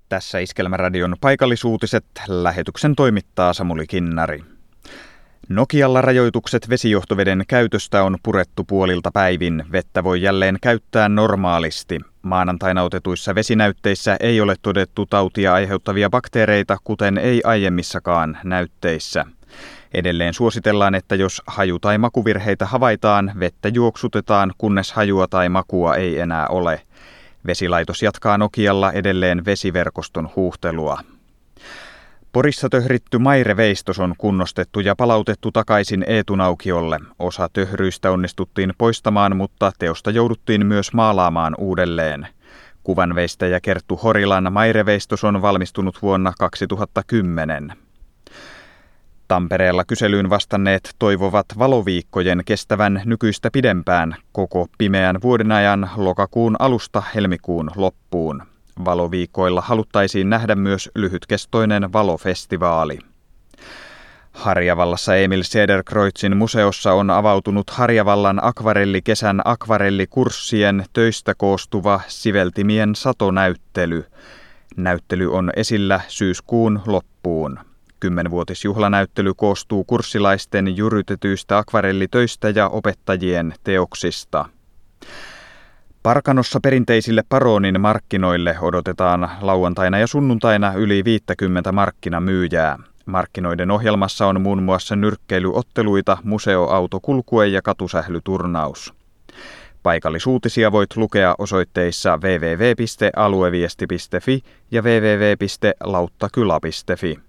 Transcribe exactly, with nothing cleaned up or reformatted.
Tässä Iskelmäradion paikallisuutiset. Lähetyksen toimittaa Samuli Kinnari. Nokialla rajoitukset vesijohtoveden käytöstä on purettu puolilta päivin. Vettä voi jälleen käyttää normaalisti. Maanantaina otetuissa vesinäytteissä ei ole todettu tautia aiheuttavia bakteereita, kuten ei aiemmissakaan näytteissä. Edelleen suositellaan, että jos haju- tai makuvirheitä havaitaan, vettä juoksutetaan, kunnes hajua tai makua ei enää ole. Vesilaitos jatkaa Nokialla edelleen vesiverkoston huuhtelua. Porissa töhritty maireveistos on kunnostettu ja palautettu takaisin Eetunaukiolle. Osa töhryistä onnistuttiin poistamaan, mutta teosta jouduttiin myös maalaamaan uudelleen. Kuvanveistäjä Kerttu Horilan maireveistos on valmistunut vuonna kaksituhattakymmenen. Tampereella kyselyyn vastanneet toivovat valoviikkojen kestävän nykyistä pidempään koko pimeän vuoden ajan lokakuun alusta helmikuun loppuun. Valoviikoilla haluttaisiin nähdä myös lyhytkestoinen valofestivaali. Harjavallassa Emil Cederkreutzin museossa on avautunut Harjavallan akvarellikesän akvarellikurssien töistä koostuva siveltimien satonäyttely. Näyttely on esillä syyskuun loppuun. Kymmenvuotisjuhlanäyttely koostuu kurssilaisten jyrytetyistä akvarellitöistä ja opettajien teoksista. Parkanossa perinteisille Paronin markkinoille odotetaan lauantaina ja sunnuntaina yli viisikymmentä markkinamyyjää. Markkinoiden ohjelmassa on muun muassa nyrkkeilyotteluita, museoautokulkue ja katusählyturnaus. Paikallisuutisia voit lukea osoitteissa double-u double-u double-u piste alueviesti piste fi ja double-u double-u double-u piste lauttakyla piste fi.